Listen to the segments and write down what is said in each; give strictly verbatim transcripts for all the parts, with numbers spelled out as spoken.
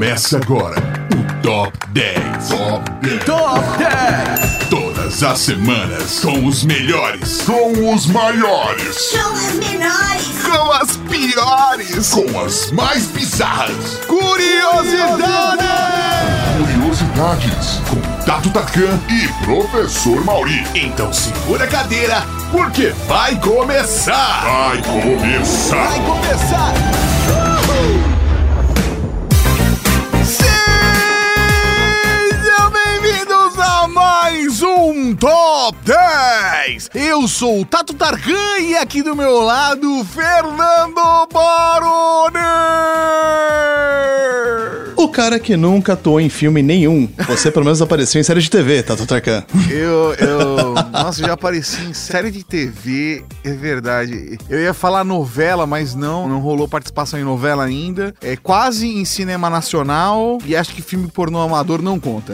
Começa agora o Top dez. Top dez. Top dez. Todas as semanas com os melhores, com os maiores, com as menores, com as piores, com as mais bizarras. Curiosidades! Curiosidades com Tato Tarkan e Professor Mauri. Então segura a cadeira, porque vai começar! Vai começar! Vai começar! Uhul! Sejam bem-vindos a mais um Top dez! Eu sou o Tato Tarkan e aqui do meu lado, Fernando Baroni! O cara que nunca atuou em filme nenhum. Você pelo menos apareceu em série de T V, Tato Tarkan. Eu, eu... Nossa, eu já apareci em série de T V, é verdade. Eu ia falar novela, mas não, não rolou participação em novela ainda. É quase em cinema nacional e acho que filme pornô amador não conta.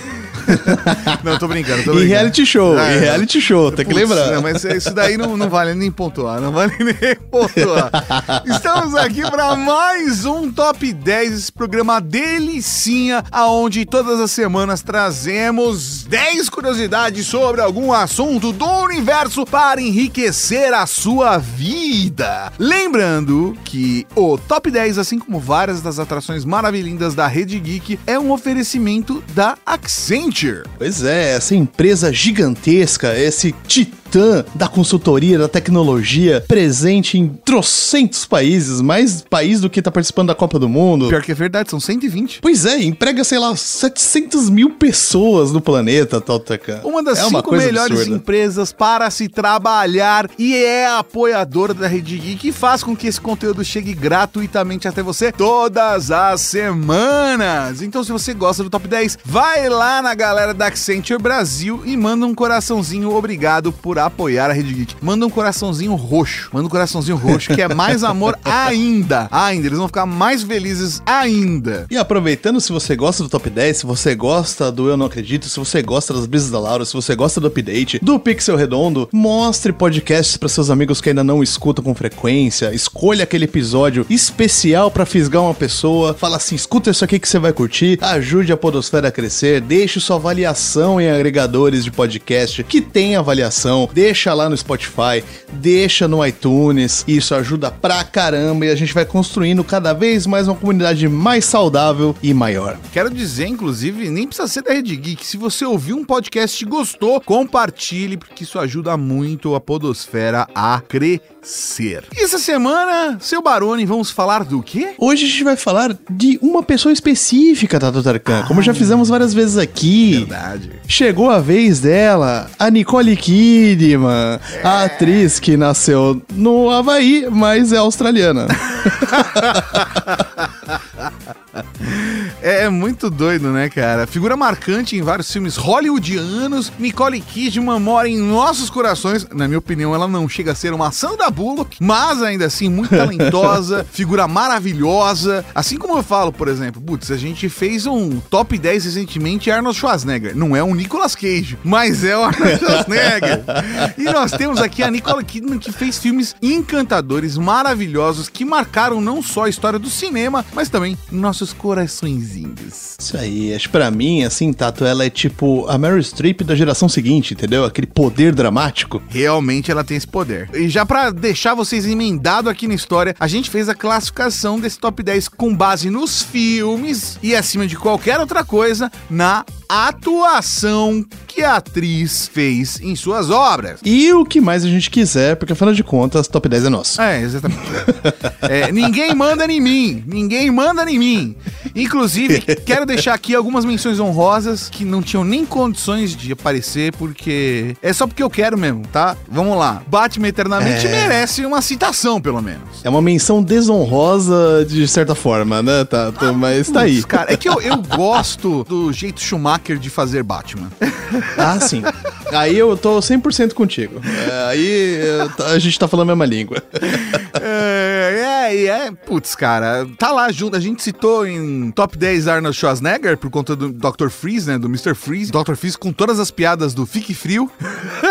Não, tô brincando, tô brincando. E reality show, é, e reality show, tem que putz, lembrar. Não, mas isso daí não, não vale nem pontuar, não vale nem pontuar. Estamos aqui para mais um Top dez, esse programa delicinha, aonde todas as semanas trazemos dez curiosidades sobre algum assunto do universo para enriquecer a sua vida. Lembrando que o Top dez, assim como várias das atrações maravilhindas da Rede Geek, é um oferecimento da Accenture. Pois é, essa empresa gigantesca, esse titã da consultoria, da tecnologia, presente em trocentos países, mais país do que tá participando da Copa do Mundo. Pior que é verdade, são cento e vinte. Pois é, emprega, sei lá, setecentas mil pessoas no planeta, Totaka. Uma das é cinco uma coisa melhores absurda. empresas para se trabalhar e é apoiadora da Rede Geek, que faz com que esse conteúdo chegue gratuitamente até você todas as semanas. Então, se você gosta do Top dez, vai lá na galera da Accenture Brasil e manda um coraçãozinho obrigado por apoiar a Rede Geek. Manda um coraçãozinho roxo. Manda um coraçãozinho roxo, que é mais amor ainda. Ainda. Eles vão ficar mais felizes ainda. E aproveitando, se você gosta do Top dez, se você gosta do Eu Não Acredito, se você gosta das Brisas da Laura, se você gosta do Update, do Pixel Redondo, mostre podcasts para seus amigos que ainda não escutam com frequência. Escolha aquele episódio especial para fisgar uma pessoa. Fala assim, escuta isso aqui que você vai curtir. Ajude a podosfera a crescer. Deixe sua avaliação em agregadores de podcast que tem avaliação. Deixa lá no Spotify, deixa no iTunes. Isso ajuda pra caramba e a gente vai construindo cada vez mais uma comunidade mais saudável e maior. Quero dizer, inclusive, nem precisa ser da Rede Geek. Se você ouviu um podcast e gostou, compartilhe, porque isso ajuda muito a podosfera a crescer. E essa semana, seu Baroni, vamos falar do quê? Hoje a gente vai falar de uma pessoa específica, Tato Tarkan, como já fizemos várias vezes aqui. Verdade. Chegou a vez dela, a Nicole Kidman, é. a atriz que nasceu no Havaí, mas é australiana. É muito doido, né, cara? Figura marcante em vários filmes hollywoodianos, Nicole Kidman mora em nossos corações. Na minha opinião, ela não chega a ser uma Sandra Bullock, mas ainda assim muito talentosa, figura maravilhosa. Assim como eu falo, por exemplo, putz, a gente fez um Top dez recentemente, Arnold Schwarzenegger. Não é um Nicolas Cage, mas é o Arnold Schwarzenegger. E nós temos aqui a Nicole Kidman, que fez filmes encantadores, maravilhosos, que marcaram não só a história do cinema, mas também nossos coraçõezinhos. Isso aí, acho que pra mim, assim, Tato, ela é tipo a Meryl Streep da geração seguinte, entendeu? Aquele poder dramático. Realmente ela tem esse poder. E já pra deixar vocês emendados aqui na história, a gente fez a classificação desse Top dez com base nos filmes e, acima de qualquer outra coisa, na atuação que a atriz fez em suas obras. E o que mais a gente quiser, porque afinal de contas, Top dez é nosso. É, exatamente. É, ninguém manda em mim. Ninguém manda em mim. Inclusive, quero deixar aqui algumas menções honrosas que não tinham nem condições de aparecer, porque é só porque eu quero mesmo, tá? Vamos lá. Batman Eternamente é... merece uma citação, pelo menos. É uma menção desonrosa de certa forma, né, Tato? Ah, mas tá aí. Cara, é que eu, eu gosto do jeito Schumacher de fazer Batman. Ah, sim. Aí eu tô cem por cento contigo. É, aí a gente tá falando a mesma língua. É, é, é. Putz, cara, tá lá junto. A gente citou em Top dez Arnold Schwarzenegger por conta do doutor Freeze, né? Do mister Freeze. doutor Freeze com todas as piadas do Fique Frio.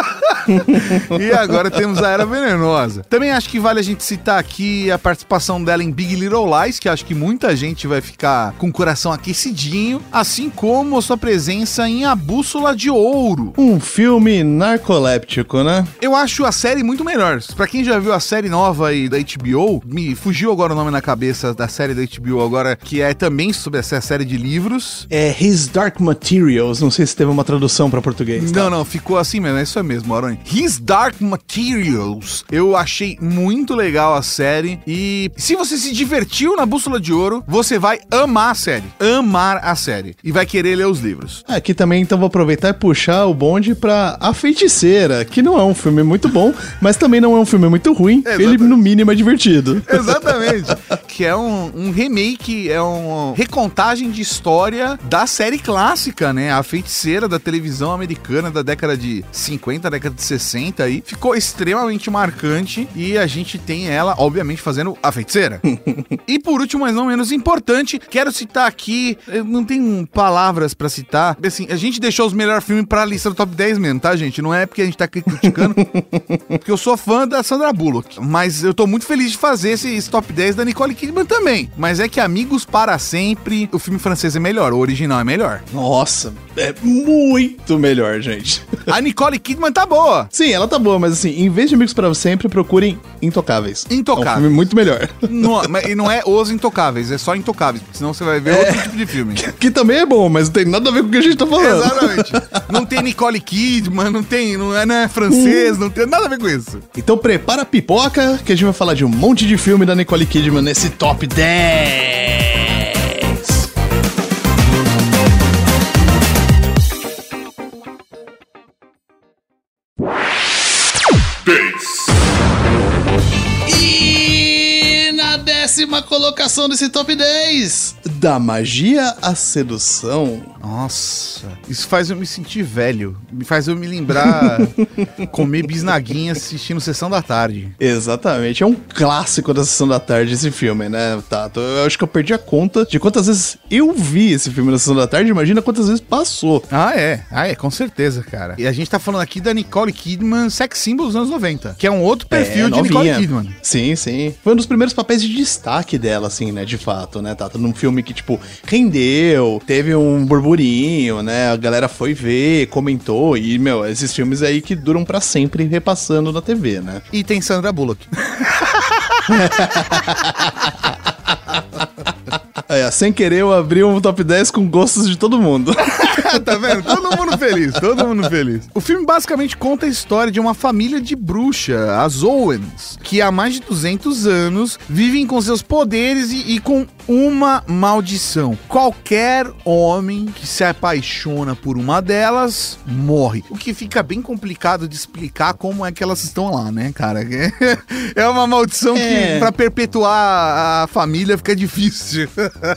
E agora temos a Era Venenosa. Também acho que vale a gente citar aqui a participação dela em Big Little Lies, que acho que muita gente vai ficar com o coração aquecidinho, assim como a sua presença em A Bússola de Ouro. Um filme narcoléptico, né? Eu acho a série muito melhor. Pra quem já viu a série nova aí da H B O, me fugiu agora o nome na cabeça da série da H B O agora, que é também sobre essa série de livros. É His Dark Materials, não sei se teve uma tradução pra português. Tá? Não, não, ficou assim mesmo, é isso mesmo, Aronho. His Dark Materials. Eu achei muito legal a série e se você se divertiu na Bússola de Ouro, você vai amar a série. Amar a série. E vai querer ler os livros. Aqui também, então, vou aproveitar e puxar o bonde pra A Feiticeira, que não é um filme muito bom, mas também não é um filme muito ruim. Exatamente. Ele, no mínimo, é divertido. Exatamente. Que é um, um remake, é uma recontagem de história da série clássica, né? A Feiticeira, da televisão americana da década de cinquenta, década de sessenta aí. Ficou extremamente marcante e a gente tem ela, obviamente, fazendo A Feiticeira. E por último, mas não menos importante, quero citar aqui, eu não tenho palavras pra citar, assim, a gente deixou os melhores filmes pra lista do top dez mesmo, tá, gente? Não é porque a gente tá criticando, porque eu sou fã da Sandra Bullock, mas eu tô muito feliz de fazer esse, esse top dez da Nicole Kidman também, mas é que Amigos para Sempre, o filme francês é melhor, o original é melhor. Nossa, é muito melhor, gente. A Nicole Kidman tá boa. Sim, ela tá boa, mas assim, em vez de Amigos para Sempre, procurem Intocáveis. Intocáveis. É um filme muito melhor. Não, e não é Os Intocáveis, é só Intocáveis, senão você vai ver é, outro tipo de filme. Que, que também é bom, mas não tem nada a ver com o que a gente tá falando. Exatamente. Não tem Nicole Kidman, não tem, não é, não é francês, não tem nada a ver com isso. Então prepara a pipoca, que a gente vai falar de um monte de filme da Nicole Kidman nesse top dez. E na décima colocação desse top dez, Da Magia à Sedução. Nossa, isso faz eu me sentir velho. Me faz eu me lembrar comer bisnaguinha assistindo Sessão da Tarde. Exatamente, é um clássico da Sessão da Tarde esse filme, né, Tato? Eu acho que eu perdi a conta de quantas vezes eu vi esse filme na Sessão da Tarde, imagina quantas vezes passou. Ah, é, ah, é, com certeza, cara. E a gente tá falando aqui da Nicole Kidman, sex symbol dos anos noventa, que é um outro perfil é, de Nicole Kidman. Sim, sim. Foi um dos primeiros papéis de destaque dela, assim, né, de fato, né, Tato? Num filme que, tipo, rendeu, teve um burburinho, né, a galera foi ver, comentou, e, meu, esses filmes aí que duram pra sempre repassando na T V, né? E tem Sandra Bullock. É, sem querer eu abri um top dez com gostos de todo mundo. Tá vendo? Todo mundo feliz, todo mundo feliz. O filme basicamente conta a história de uma família de bruxa, as Owens, que há mais de duzentos anos vivem com seus poderes e, e com uma maldição. Qualquer homem que se apaixona por uma delas, morre. O que fica bem complicado de explicar como é que elas estão lá, né, cara? É uma maldição é. que pra perpetuar a família fica difícil.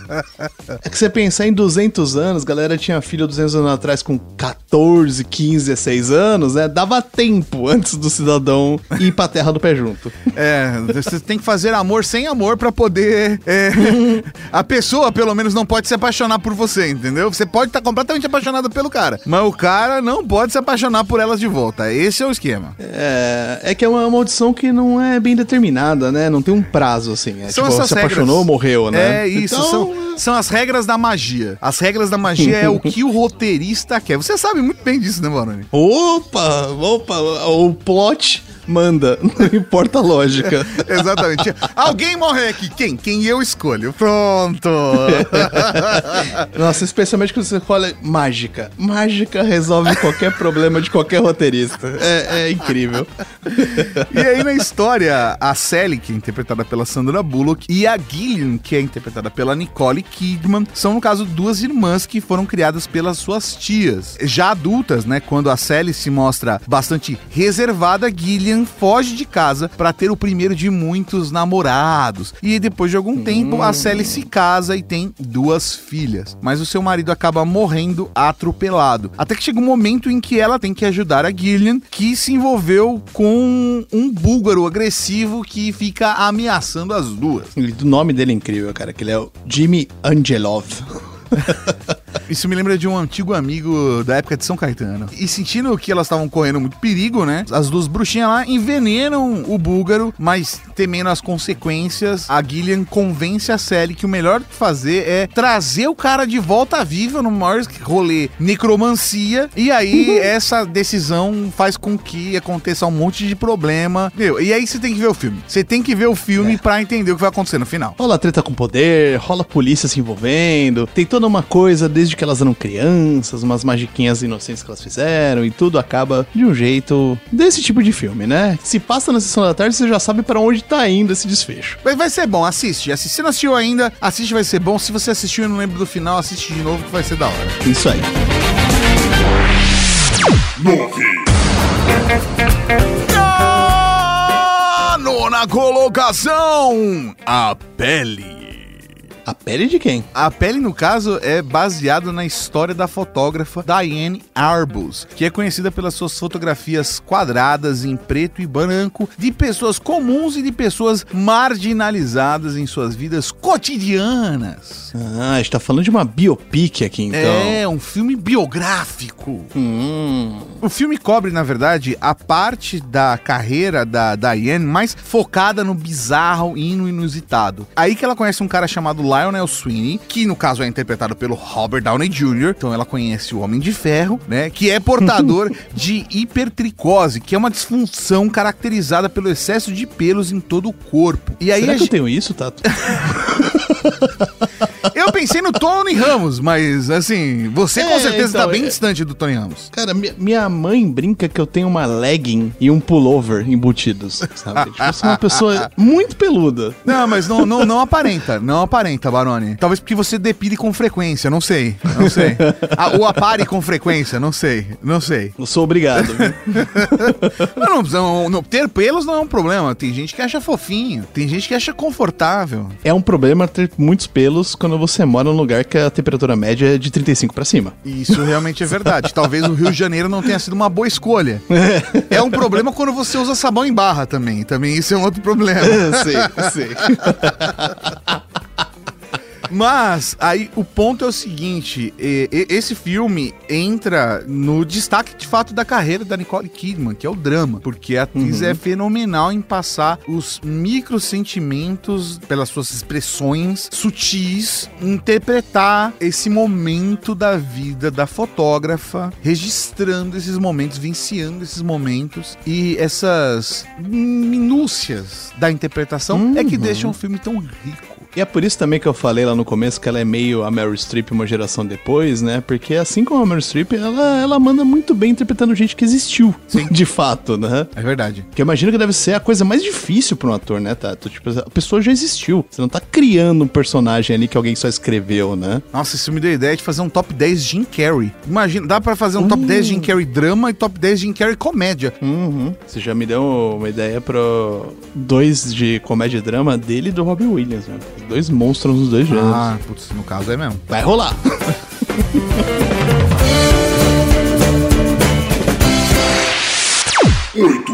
É que você pensar em duzentos anos, galera tinha filho duzentos anos atrás com catorze, quinze, dezesseis anos, né? Dava tempo antes do cidadão ir pra terra do pé junto. É, você tem que fazer amor sem amor pra poder... É, a pessoa, pelo menos, não pode se apaixonar por você, entendeu? Você pode estar completamente apaixonado pelo cara, mas o cara não pode se apaixonar por elas de volta. Esse é o esquema. É, é que é uma maldição que não é bem determinada, né? Não tem um prazo, assim. É, são tipo, essas se regras. Apaixonou, morreu, né? É isso, então... são, são as regras da magia. As regras da magia é o que o roteirista quer. Você sabe muito bem disso, né, Baroni? Opa, opa, o plot manda, não importa a lógica. Exatamente. Alguém morre aqui. Quem? Quem eu escolho. Pronto. Nossa, especialmente quando você escolhe mágica. Mágica resolve qualquer problema de qualquer roteirista. É, é incrível. E aí na história, a Sally, que é interpretada pela Sandra Bullock, e a Gillian, que é interpretada pela Nicole Kidman, são, no caso, duas irmãs que foram criadas pelas suas tias. Já adultas, né, quando a Sally se mostra bastante reservada, Gillian foge de casa para ter o primeiro de muitos namorados. E depois de algum hum. tempo, a Sally se casa e tem duas filhas. Mas o seu marido acaba morrendo atropelado. Até que chega um momento em que ela tem que ajudar a Gillian, que se envolveu com um búlgaro agressivo que fica ameaçando as duas. O nome dele é incrível, cara, que ele é o Jimmy Angelov. Isso me lembra de um antigo amigo da época de São Caetano. E sentindo que elas estavam correndo muito perigo, né? As duas bruxinhas lá envenenam o búlgaro, mas temendo as consequências, a Gillian convence a Sally que o melhor que fazer é trazer o cara de volta viva no maior rolê necromancia, e aí essa decisão faz com que aconteça um monte de problema. Meu, e aí você tem que ver o filme. Você tem que ver o filme é. pra entender o que vai acontecer no final. Rola treta com poder, rola polícia se envolvendo, tem toda uma coisa desde que elas eram crianças, umas magiquinhas inocentes que elas fizeram, e tudo acaba de um jeito desse tipo de filme, né? Se passa na sessão da tarde, você já sabe pra onde tá indo esse desfecho. Mas vai ser bom, assiste. Se você não assistiu ainda, assiste, vai ser bom. Se você assistiu e não lembra do final, assiste de novo que vai ser da hora. Isso aí. Nove. Ah, nona colocação, A Pele. A pele de quem? A Pele, no caso, é baseado na história da fotógrafa Diane Arbus, que é conhecida pelas suas fotografias quadradas em preto e branco de pessoas comuns e de pessoas marginalizadas em suas vidas cotidianas. Ah, a gente tá falando de uma biopic aqui, então. É, um filme biográfico. Hum. O filme cobre, na verdade, a parte da carreira da Diane mais focada no bizarro e no inusitado. Aí que ela conhece um cara chamado Lionel Sweeney, que no caso é interpretado pelo Robert Downey júnior Então ela conhece o Homem de Ferro, né? Que é portador de hipertricose, que é uma disfunção caracterizada pelo excesso de pelos em todo o corpo. E aí Será que gente... eu tenho isso, Tato? Eu pensei no Tony Ramos, mas assim, você com É, certeza então, tá bem é- distante do Tony Ramos. Cara, minha, minha mãe brinca que eu tenho uma legging e um pullover embutidos, sabe? Tipo, eu sou uma pessoa muito peluda. Não, mas não, não, não aparenta, não aparenta, Baroni. Talvez porque você depile com frequência, não sei, não sei. Ah, ou apare com frequência, não sei, não sei. Eu sou obrigado, viu? Não, não, não, não, ter pelos não é um problema, tem gente que acha fofinho, tem gente que acha confortável. É um problema ter muitos pelos quando você mora num lugar que a temperatura média é de trinta e cinco pra cima. Isso realmente é verdade. Talvez o Rio de Janeiro não tenha sido uma boa escolha. É um problema quando você usa sabão em barra também. Também isso é um outro problema. sei, sei. Mas aí o ponto é o seguinte, e- e- esse filme entra no destaque de fato da carreira da Nicole Kidman, que é o drama, porque a atriz é fenomenal em passar os micro sentimentos pelas suas expressões sutis, interpretar esse momento da vida da fotógrafa, registrando esses momentos, vivenciando esses momentos, e essas minúcias da interpretação é que deixam o filme tão rico. E é por isso também que eu falei lá no começo que ela é meio a Meryl Streep uma geração depois, né? Porque assim como a Meryl Streep, ela, ela manda muito bem interpretando gente que existiu, Sim. de fato, né? É verdade. Que eu imagino que deve ser a coisa mais difícil pra um ator, né, Tato? Tipo, a pessoa já existiu. Você não tá criando um personagem ali que alguém só escreveu, né? Nossa, isso me deu a ideia de fazer um top dez Jim Carrey. Imagina, dá pra fazer um top dez Jim Carrey drama e top dez Jim Carrey comédia. Uhum. Você já me deu uma ideia pro dois de comédia e drama dele e do Robin Williams, né? Dois monstros nos dois gêneros. Ah, putz, no caso é mesmo. Vai rolar! Oito.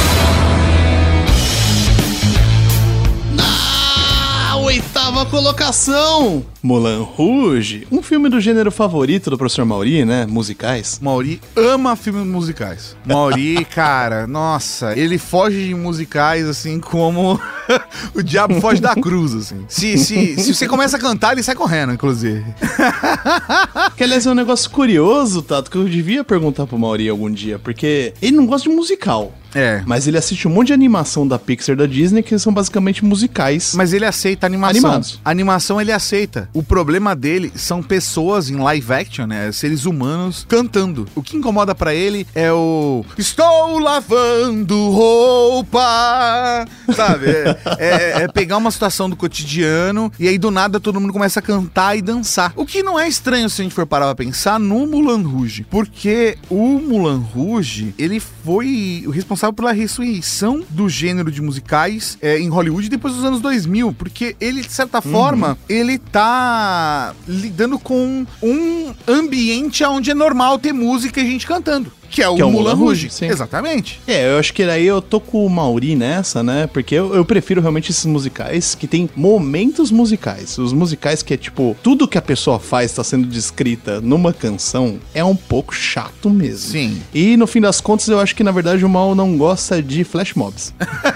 Na oitava colocação, Moulin Rouge, um filme do gênero favorito do professor Mauri, né? Musicais. Mauri ama filmes musicais. Mauri, cara, nossa, ele foge de musicais assim como o diabo foge da cruz, assim. Se, se, se você começa a cantar, ele sai correndo, inclusive. Que, aliás, é um negócio curioso, Tato, que eu devia perguntar pro Mauri algum dia, porque ele não gosta de musical. É. Mas ele assiste um monte de animação da Pixar, da Disney, que são basicamente musicais. Mas ele aceita a animação. Animados. A animação ele aceita. O problema dele são pessoas em live action, né? Seres humanos cantando. O que incomoda pra ele é o estou lavando roupa, sabe? É, é- é pegar uma situação do cotidiano e aí do nada todo mundo começa a cantar e dançar. O que não é estranho se a gente for parar pra pensar no Moulin Rouge. Porque o Moulin Rouge, ele foi o responsável pela ressurreição do gênero de musicais é, em Hollywood depois dos anos dois mil, porque ele, de certa forma, ele tá lidando com um ambiente onde é normal ter música e gente cantando. Que é o, Que é o Moulin Moulin Rouge. Rouge, sim. Exatamente. É, eu acho que daí eu tô com o Mauri nessa, né? Porque eu, eu prefiro realmente esses musicais que tem momentos musicais. Os musicais que é tipo, tudo que a pessoa faz tá sendo descrita numa canção é um pouco chato mesmo. Sim. E no fim das contas, eu acho que na verdade o Mal não gosta de flash mobs.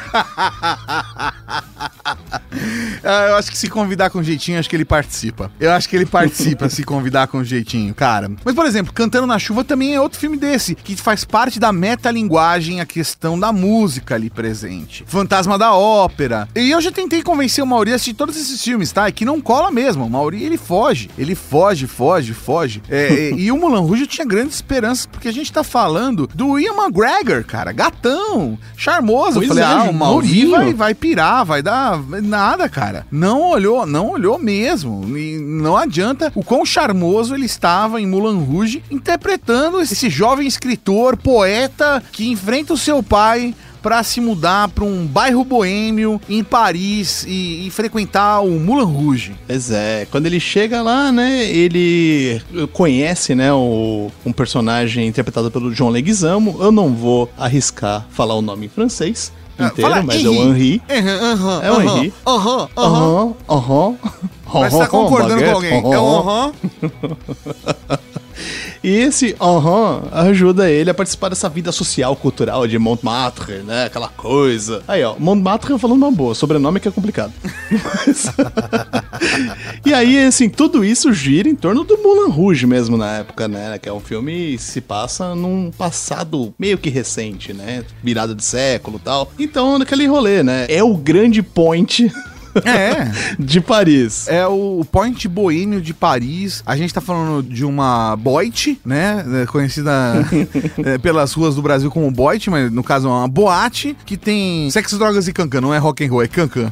Eu acho que se convidar com jeitinho, acho que ele participa. Eu acho que ele participa se convidar com jeitinho, cara. Mas, por exemplo, Cantando na Chuva também é outro filme desse, que faz parte da metalinguagem, a questão da música ali presente. Fantasma da Ópera. E eu já tentei convencer o Mauri a assistir todos esses filmes, tá? É que não cola mesmo. O Mauri, ele foge. Ele foge, foge, foge. É, e, e o Moulin Rouge eu tinha grandes esperanças, porque a gente tá falando do Ian McGregor, cara. Gatão. Charmoso. Pois eu falei, é, ah, o Mauri novinho. vai, vai pirar, vai dar nada, cara. Não olhou, não olhou mesmo. E não adianta o quão charmoso ele estava em Moulin Rouge, interpretando esse jovem escritor, poeta, que enfrenta o seu pai pra se mudar pra um bairro boêmio em Paris e, e frequentar o Moulin Rouge. Pois é, quando ele chega lá, né, ele conhece, né, o, um personagem interpretado pelo John Leguizamo. Eu não vou arriscar falar o nome em francês inteiro, Fala, mas Henri. é o Henri. Aham, É o Henri. Aham, aham. Aham, aham. Parece que tá concordando com alguém. É o aham. E esse aham ajuda ele a participar dessa vida social, cultural de Montmartre, né? Aquela coisa. Aí, ó, Montmartre eu falando uma boa, sobrenome que é complicado. Mas... e aí, assim, tudo isso gira em torno do Moulin Rouge mesmo na época, né? Que é um filme que se passa num passado meio que recente, né? Virada de século e tal. Então, naquele rolê, né? É o grande point... É. de Paris. É o Point Boêmio de Paris. A gente tá falando de uma boite, né? Conhecida é, pelas ruas do Brasil como boite, mas no caso é uma boate que tem sexo, drogas e cancan. Não é rock and roll, é cancan.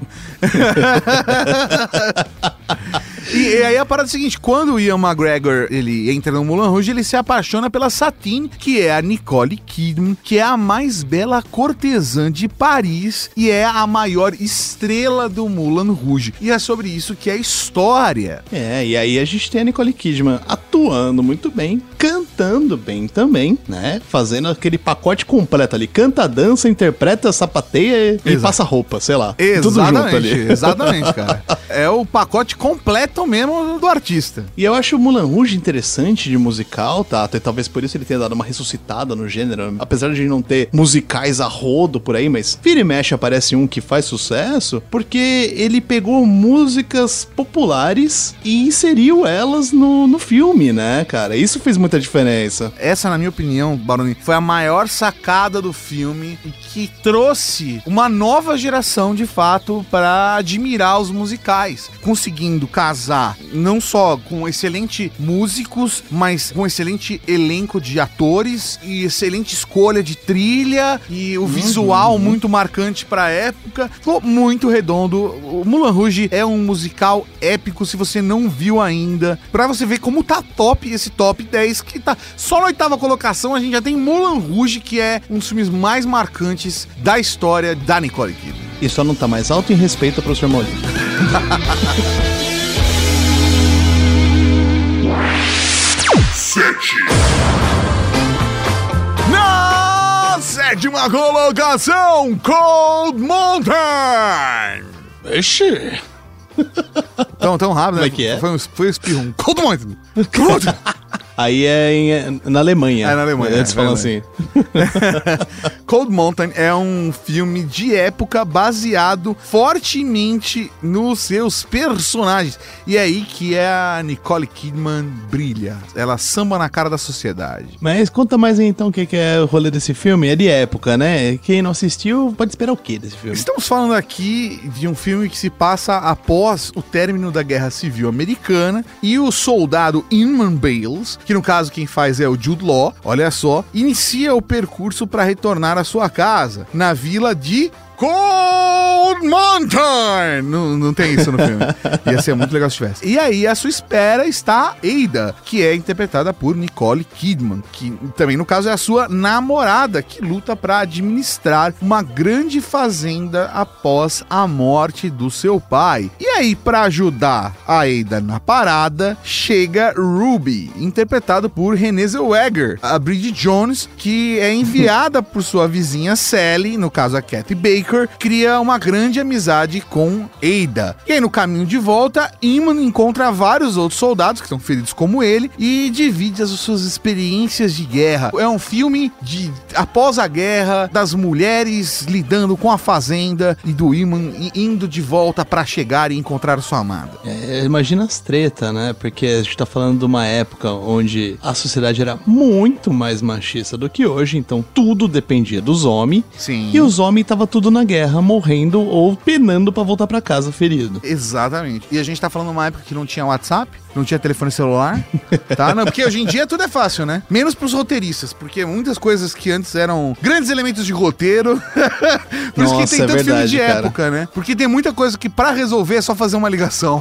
E, e aí a parada é a seguinte, quando o Ian McGregor ele entra no Moulin Rouge, ele se apaixona pela Satine, que é a Nicole Kidman, que é a mais bela cortesã de Paris e é a maior estrela do Moulin Rouge. E é sobre isso que é a história. É, e aí a gente tem a Nicole Kidman atuando muito bem, cantando bem também, né? Fazendo aquele pacote completo ali. Canta, dança, interpreta, sapateia e Exato. passa roupa, sei lá. Exatamente, Tudo junto ali. Exatamente, cara. É o pacote completo mesmo do artista. E eu acho o Moulin Rouge interessante de musical, tá? E talvez por isso ele tenha dado uma ressuscitada no gênero. Apesar de não ter musicais a rodo por aí, mas vira e mexe aparece um que faz sucesso, porque ele pegou músicas populares e inseriu elas no, no filme, né, cara? Isso fez muita diferença. Essa, na minha opinião, Baroni, foi a maior sacada do filme e que trouxe uma nova geração, de fato, para admirar os musicais, conseguindo casar não só com excelentes músicos, mas com excelente elenco de atores e excelente escolha de trilha e o uhum. visual muito marcante para a época. Ficou muito redondo. O Moulin Rouge é um musical épico, se você não viu ainda, para você ver como tá top esse top dez, que tá só na oitava colocação. A gente já tem Moulin Rouge, que é um dos filmes mais marcantes da história da Nicole Kidman. E só não tá mais alto em respeito ao professor Maurício. Sete. Na sétima colocação, Cold Mountain. Vixe. Tão, tão rápido, Como né? é que é? Foi um, foi um espirro. Cold Mountain. Cold Mountain. Aí é em, na Alemanha. É na Alemanha. Eles é, falam é assim. Cold Mountain é um filme de época baseado fortemente nos seus personagens. E é aí que a Nicole Kidman brilha. Ela samba na cara da sociedade. Mas conta mais aí, então o que, que é o rolê desse filme. É de época, né? Quem não assistiu pode esperar o quê desse filme? Estamos falando aqui de um filme que se passa após o término da Guerra Civil Americana e o soldado Inman Bales, que no caso quem faz é o Jude Law, olha só, inicia o percurso para retornar à sua casa, na vila de Cold Cold Mountain! Não, não tem isso no filme. Ia ser muito legal se tivesse. E aí, à sua espera está Ada, que é interpretada por Nicole Kidman, que também, no caso, é a sua namorada, que luta para administrar uma grande fazenda após a morte do seu pai. E aí, para ajudar a Ada na parada, chega Ruby, interpretado por Renée Zellweger, a Bridget Jones, que é enviada por sua vizinha Sally, no caso a Kathy Baker, cria uma grande amizade com Ada. E aí, no caminho de volta, Iman encontra vários outros soldados que estão feridos como ele e divide as suas experiências de guerra. É um filme de após a guerra, das mulheres lidando com a fazenda e do Iman indo de volta pra chegar e encontrar sua amada. É, imagina as tretas, né? Porque a gente tá falando de uma época onde a sociedade era muito mais machista do que hoje, então tudo dependia dos homens. Sim. E os homens tava tudo na guerra, morrendo ou penando pra voltar pra casa ferido. Exatamente. E a gente tá falando de uma época que não tinha WhatsApp, não tinha telefone celular, tá? Não, porque hoje em dia tudo é fácil, né? Menos pros roteiristas, porque muitas coisas que antes eram grandes elementos de roteiro. Por Nossa, isso que tem é tanto verdade, filme de cara. época, né? Porque tem muita coisa que pra resolver é só fazer uma ligação.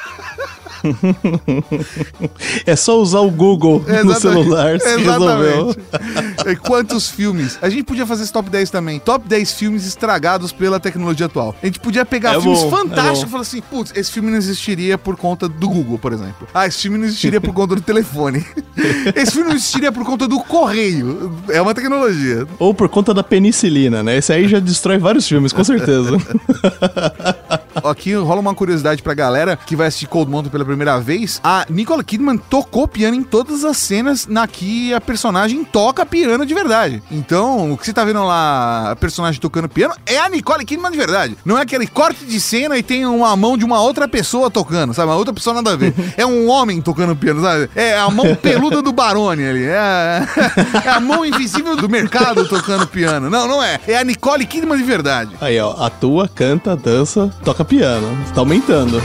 É só usar o Google no celular, se resolveu. E quantos filmes? A gente podia fazer esse top dez também. Top dez filmes estragados pela tecnologia atual. A gente podia pegar É filmes bom, fantásticos é e falar assim, putz, esse filme não existiria por conta do Google, por exemplo. Ah, esse filme não existiria por conta do telefone. Esse filme não existiria por conta do correio. É uma tecnologia. Ou por conta da penicilina, né? Esse aí já destrói vários filmes, com certeza. Aqui rola uma curiosidade pra galera que vai assistir Cold Mountain pela primeira vez. A Nicole Kidman tocou piano em todas as cenas na que a personagem toca piano de verdade. Então, o que você tá vendo lá, a personagem tocando piano, é a Nicole Kidman de verdade. Não é aquele corte de cena e tem uma mão de uma outra pessoa tocando, sabe? Uma outra pessoa nada a ver. É um homem tocando piano, sabe? É a mão peluda do Barone ali. É a, é a mão invisível do mercado tocando piano. Não, não é. É a Nicole Kidman de verdade. Aí, ó, atua, canta, dança, toca piano. Tá aumentando.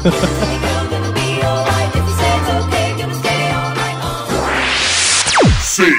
Seis.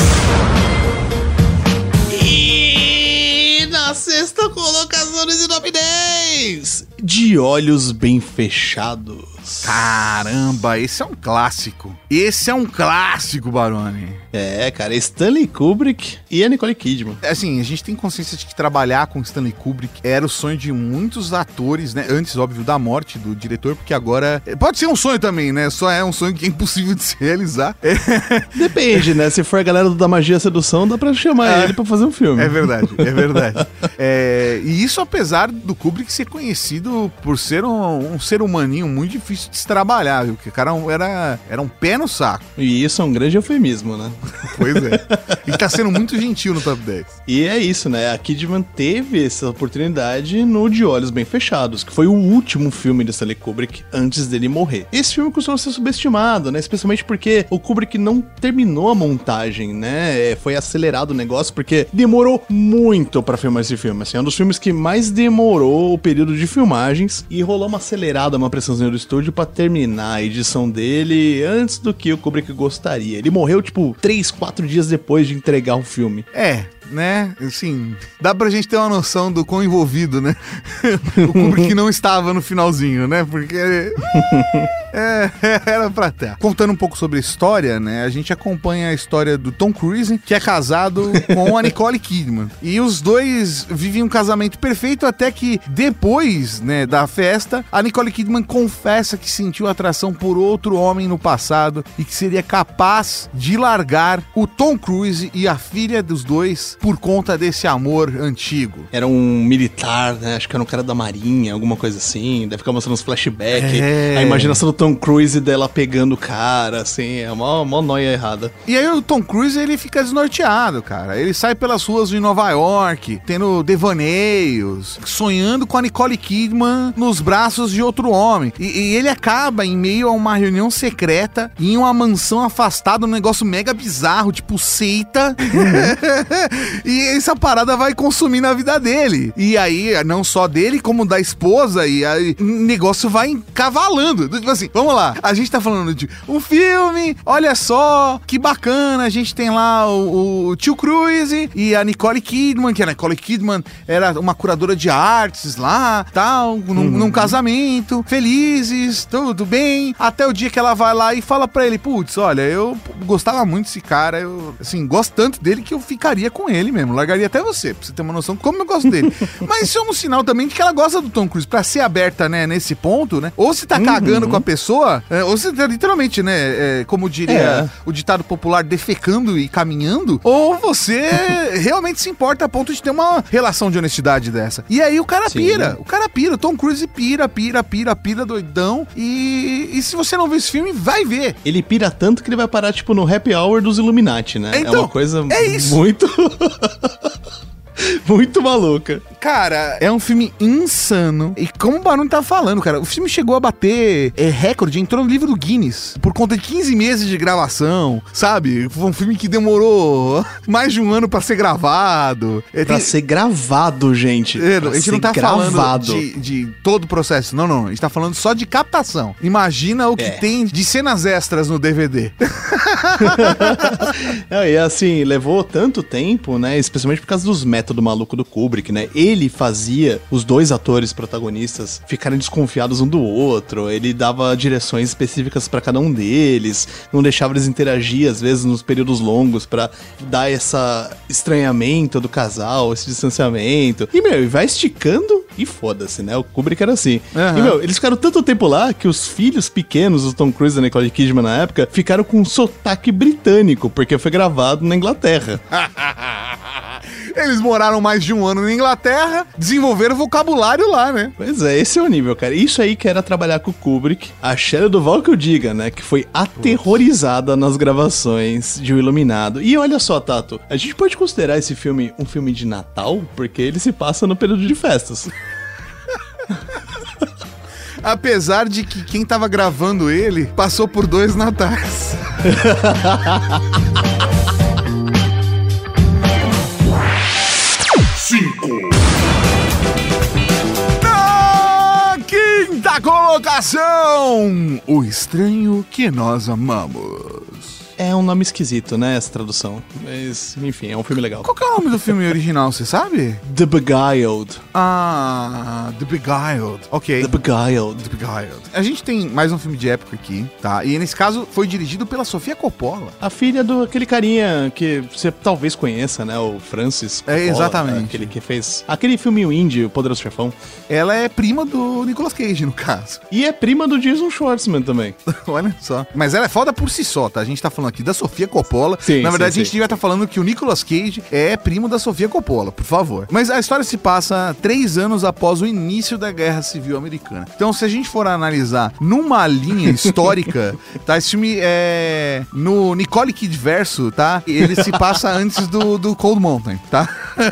E na sexta colocação desse top dez, De Olhos Bem Fechados. Caramba, esse é um clássico. Esse é um clássico, Barone. É, cara, Stanley Kubrick e a Nicole Kidman. Assim, a gente tem consciência de que trabalhar com Stanley Kubrick era o sonho de muitos atores, né? Antes, óbvio, da morte do diretor, porque agora... Pode ser um sonho também, né? Só é um sonho que é impossível de se realizar. É, Depende, né? Se for a galera do Da Magia e Sedução, dá pra chamar É. ele pra fazer um filme. é verdade, é verdade. É, e isso apesar do Kubrick ser conhecido por ser um, um ser humaninho muito difícil de se trabalhar, viu? Porque o cara era, era um pé no saco. E isso é um grande eufemismo, né? Pois é. Ele tá sendo muito gentil no top dez. E é isso, né? A Kidman teve essa oportunidade no De Olhos Bem Fechados, que foi o último filme de Stanley Kubrick antes dele morrer. Esse filme costuma ser subestimado, né? Especialmente porque o Kubrick não terminou a montagem, né? Foi acelerado o negócio, porque demorou muito pra filmar esse filme. Assim, é um dos filmes que mais demorou o período de filmagens e rolou uma acelerada, uma pressãozinha do estúdio pra terminar a edição dele antes do que o Kubrick gostaria. Ele morreu, tipo, três, quatro dias depois de entregar o filme. É, né? Assim, dá pra gente ter uma noção do quão envolvido, né? O Kubrick não estava no finalzinho, né? Porque... É, era pra ter. Contando um pouco sobre a história, né? A gente acompanha a história do Tom Cruise, que é casado com a Nicole Kidman. E os dois vivem um casamento perfeito até que depois, né, da festa, a Nicole Kidman confessa que sentiu atração por outro homem no passado e que seria capaz de largar o Tom Cruise e a filha dos dois por conta desse amor antigo. Era um militar, né? Acho que era um cara da marinha, alguma coisa assim. Deve ficar mostrando uns flashbacks. É. A imaginação do Tom Cruise dela pegando o cara, assim. É uma, uma noia errada. E aí o Tom Cruise, ele fica desnorteado, cara. Ele sai pelas ruas de Nova York, tendo devaneios, sonhando com a Nicole Kidman nos braços de outro homem. E, e ele acaba em meio a uma reunião secreta em uma mansão afastada, um negócio mega bizarro, tipo seita. E essa parada vai consumindo a vida dele. E aí, não só dele, como da esposa, e aí o negócio vai encavalando. Tipo assim, vamos lá. A gente tá falando de um filme, olha só, que bacana. A gente tem lá o, o Tio Cruise e a Nicole Kidman, que a Nicole Kidman era uma curadora de artes lá, tal, num, uhum. num casamento, felizes, tudo bem, até o dia que ela vai lá e fala pra ele, putz, olha, eu gostava muito desse cara, eu, assim, gosto tanto dele que eu ficaria com ele mesmo, largaria até você, pra você ter uma noção de como eu gosto dele. Mas isso é um sinal também de que ela gosta do Tom Cruise, pra ser aberta, né, nesse ponto, né, ou se tá uhum. cagando com a pessoa, é, ou se tá literalmente, né, é, como diria é. o ditado popular, defecando e caminhando, ou você realmente se importa a ponto de ter uma relação de honestidade dessa. E aí o cara Sim. pira, o cara pira, o Tom Cruise pira, pira, pira, pira, doidão, e, e se você não viu esse filme, vai ver. Ele pira tanto que ele vai parar, tipo, no happy hour dos Illuminati, né? Então, é uma coisa é isso. muito... muito maluca. Cara, é um filme insano. E como o Barão tá falando, cara, o filme chegou a bater é, recorde, entrou no livro do Guinness por conta de quinze meses de gravação, sabe? Foi um filme que demorou mais de um ano pra ser gravado. É, pra tem... ser gravado, gente. É, a gente não tá gravado. falando de, de todo o processo, não, não. A gente tá falando só de captação. Imagina o que é. tem de cenas extras no D V D. Não, e assim, levou tanto tempo, né? Especialmente por causa dos métodos do maluco do Kubrick, né? Ele fazia os dois atores protagonistas ficarem desconfiados um do outro, ele dava direções específicas pra cada um deles, não deixava eles interagir, às vezes, nos períodos longos pra dar esse estranhamento do casal, esse distanciamento. E, meu, vai esticando e foda-se, né? O Kubrick era assim. Uhum. E, meu, eles ficaram tanto tempo lá que os filhos pequenos do Tom Cruise e da Nicole Kidman na época ficaram com um sotaque britânico, porque foi gravado na Inglaterra. Eles moraram mais de um ano na Inglaterra, desenvolveram vocabulário lá, né? Pois é, esse é o nível, cara. Isso aí que era trabalhar com o Kubrick. A Shelley Duvall que eu diga, né? Que foi aterrorizada nas gravações de O Iluminado. E olha só, Tato, a gente pode considerar esse filme um filme de Natal? Porque ele se passa no período de festas. Apesar de que quem tava gravando ele passou por dois natais. Cinco. Na quinta colocação, O Estranho que Nós Amamos. É um nome esquisito, né, essa tradução. Mas, enfim, é um filme legal. Qual que é o nome do filme original, você sabe? The Beguiled. Ah, The Beguiled. Ok. The Beguiled. The Beguiled. A gente tem mais um filme de época aqui, tá? E nesse caso foi dirigido pela Sofia Coppola. A filha do aquele carinha que você talvez conheça, né, o Francis Coppola. É, exatamente. Aquele que fez aquele filme indie, O Poderoso Chefão. Ela é prima do Nicolas Cage, no caso. E é prima do Jason Schwartzman também. Olha só. Mas ela é foda por si só, tá? A gente tá falando aqui da Sofia Coppola. Sim, Na verdade, sim, a gente sim. devia estar falando que o Nicolas Cage é primo da Sofia Coppola, por favor. Mas a história se passa três anos após o início da Guerra Civil Americana. Então, se a gente for analisar numa linha histórica, tá? Esse filme é no Nicole Kidman verso, tá? Ele se passa antes do, do Cold Mountain, tá?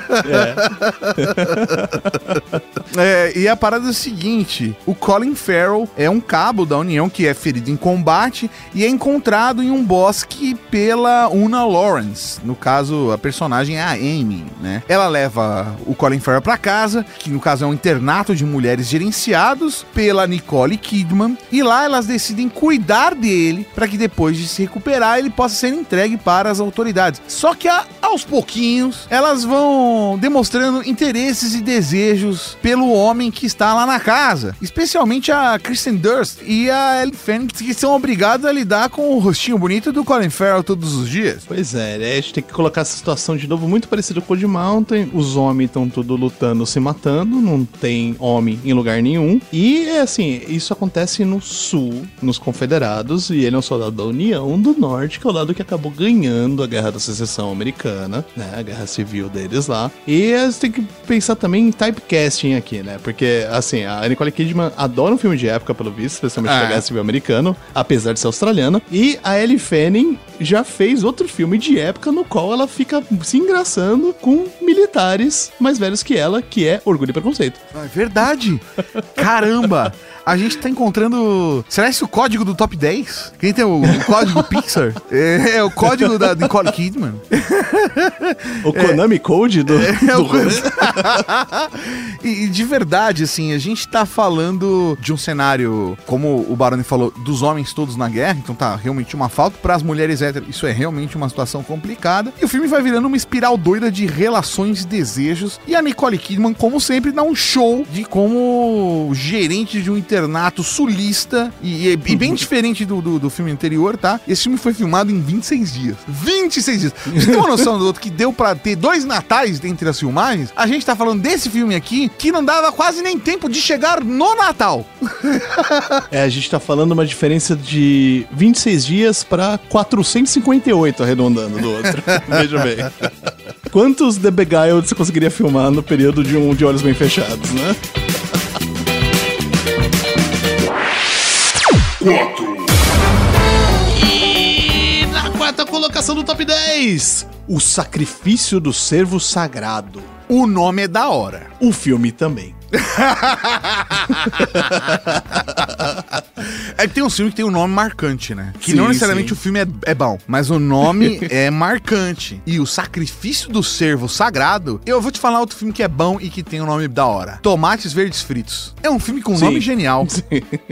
É. É, e a parada é o seguinte: o Colin Farrell é um cabo da União que é ferido em combate e é encontrado em um bosque pela Una Lawrence. No caso, a personagem é a Amy, né? Ela leva o Colin Farrell pra casa, que no caso é um internato de mulheres gerenciados pela Nicole Kidman, e lá elas decidem cuidar dele para que depois de se recuperar ele possa ser entregue para as autoridades. Só que a, aos pouquinhos elas vão demonstrando interesses e desejos pelo homem que está lá na casa, especialmente a Kristen Dunst e a Ellie Fanning, que são obrigados a lidar com o rostinho bonito do Colin Farrell todos os dias. Pois é, né? A gente tem que colocar essa situação de novo muito parecida com o Cold Mountain. Os homens estão tudo lutando, se matando, não tem homem em lugar nenhum. E, assim, isso acontece no sul, nos confederados, e ele é um soldado da União do Norte, que é o lado que acabou ganhando a Guerra da Secessão Americana, né? A guerra civil deles lá. E a gente tem que pensar também em typecasting aqui, né? Porque, assim, a Nicole Kidman adora um filme de época, pelo visto, especialmente ah. da Guerra Civil Americana, apesar de ser australiana. E a Ellie Fanning já fez outro filme de época no qual ela fica se engraçando com militares mais velhos que ela, que é Orgulho e Preconceito. É verdade. Caramba. A gente tá encontrando... Será esse o código do top dez? Quem tem o, o código Pixar? É, é o código da Nicole Kidman. O Konami é, Code do... É, do... O... e, e de verdade, assim, a gente tá falando de um cenário, como o Baroni falou, dos homens todos na guerra, então tá realmente uma falta. Pras mulheres héteras, isso é realmente uma situação complicada. E o filme vai virando uma espiral doida de relações e desejos. E a Nicole Kidman, como sempre, dá um show de como gerente de um internato sulista e, e, e bem diferente do, do, do filme anterior, tá? Esse filme foi filmado em vinte e seis dias. vinte e seis dias. Você tem uma noção do outro que deu pra ter dois natais entre as filmagens? A gente tá falando desse filme aqui que não dava quase nem tempo de chegar no Natal. É, a gente tá falando uma diferença de vinte e seis dias pra quatrocentos e cinquenta e oito, arredondando do outro. Veja bem. Quantos The Beguiled você conseguiria filmar no período de um de olhos bem fechados, né? quatro. E na quarta colocação do top dez, O Sacrifício do Cervo Sagrado. O nome é da hora. O filme também. É que tem um filme que tem um nome marcante, né? Que Sim, não necessariamente sim. o filme é, é bom, mas o nome é marcante. E O Sacrifício do Cervo Sagrado, eu vou te falar outro filme que é bom e que tem um nome da hora. Tomates Verdes Fritos. É um filme com um Sim. nome genial. Sim.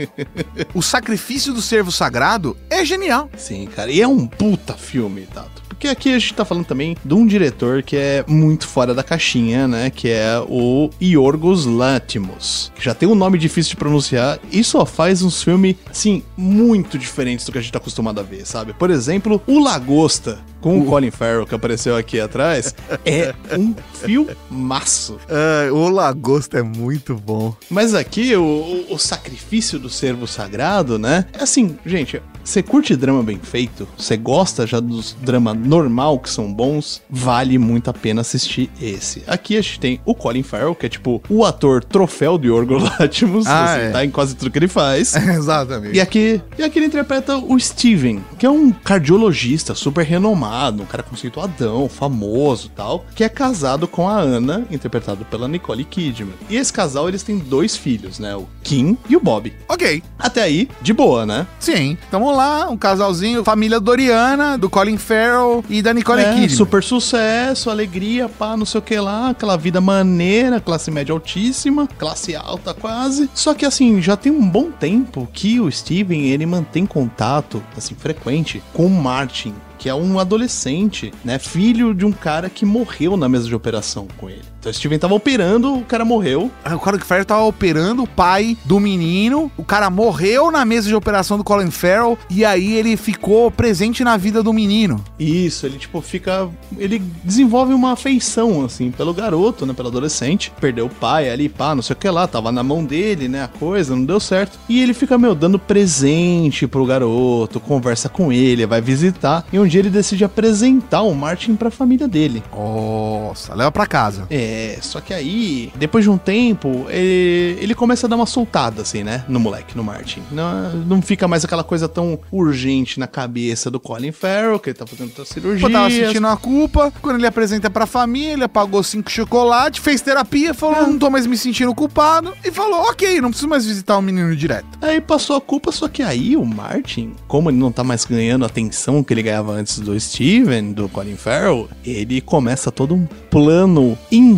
O Sacrifício do Cervo Sagrado é genial. Sim, cara. E é um puta filme, Tato. Porque aqui a gente tá falando também de um diretor que é muito fora da caixinha, né? Que é o Yorgos Lanthimos. Que já tem um nome difícil de pronunciar e só faz uns filmes, assim, muito diferentes do que a gente tá acostumado a ver, sabe? Por exemplo, O Lagosta, com o Colin Farrell, que apareceu aqui atrás, é um filmaço. Uh, o Lagosta é muito bom. Mas aqui, o, o, o Sacrifício do Cervo Sagrado, né? É assim, gente, você curte drama bem feito? Você gosta já dos drama normal, que são bons? Vale muito a pena assistir esse. Aqui a gente tem o Colin Farrell, que é tipo o ator troféu de Yorgos Lanthimos, ah, assim, é. tá em quase tudo que ele faz. Exatamente. E aqui, e aqui ele interpreta o Steven, que é um cardiologista super renomado, um cara conceituadão, famoso e tal, que é casado com a Anna, interpretado pela Nicole Kidman. E esse casal, eles têm dois filhos, né? O Kim e o Bob. Ok. Até aí, de boa, né? Sim. Tamo lá, um casalzinho, família Doriana, do Colin Farrell e da Nicole É, Kidman. super sucesso, alegria, pá, não sei o que lá, aquela vida maneira, classe média altíssima, classe alta quase. Só que assim, já tem um bom tempo que o Steven, ele mantém contato, assim, frequente com o Martin, que é um adolescente, né, filho de um cara que morreu na mesa de operação com ele. Então o Steven tava operando, o cara morreu. O Colin Farrell tava operando o pai do menino, o cara morreu na mesa de operação do Colin Farrell, e aí ele ficou presente na vida do menino. Isso, ele tipo fica... ele desenvolve uma afeição, assim, pelo garoto, né, pelo adolescente. Perdeu o pai ali, pá, não sei o que lá, tava na mão dele, né, a coisa, não deu certo. E ele fica, meu, dando presente pro garoto, conversa com ele, vai visitar, e um dia ele decide apresentar o Martin pra família dele. Nossa, leva pra casa. É, só que aí, depois de um tempo, ele, ele começa a dar uma soltada, assim, né, no moleque, no Martin. Não, não fica mais aquela coisa tão urgente na cabeça do Colin Farrell, que ele tá fazendo outra cirurgia. Pô, tava sentindo a culpa, quando ele apresenta pra família, pagou cinco chocolates, fez terapia, falou, É. não tô mais me sentindo culpado, e falou, ok, não preciso mais visitar o menino direto. Aí passou a culpa, só que aí o Martin, como ele não tá mais ganhando a atenção que ele ganhava antes do Steven, do Colin Farrell, ele começa todo um plano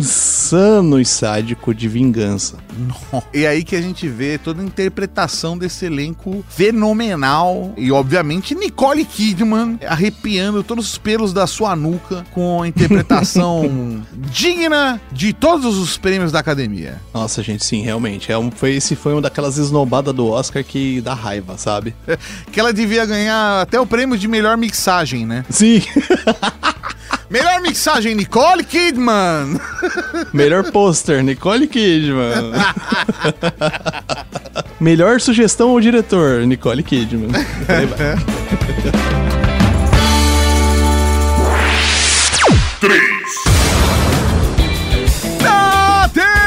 insano e sádico de vingança. E aí que a gente vê toda a interpretação desse elenco fenomenal e, obviamente, Nicole Kidman arrepiando todos os pelos da sua nuca com a interpretação digna de todos os prêmios da academia. Nossa, gente, sim, realmente. É um, foi, esse foi uma daquelas esnobadas do Oscar que dá raiva, sabe? Que ela devia ganhar até o prêmio de melhor mixagem, né? Sim. Melhor mixagem, Nicole Kidman! Melhor pôster, Nicole Kidman. Melhor sugestão ao diretor, Nicole Kidman. Aí vai. Na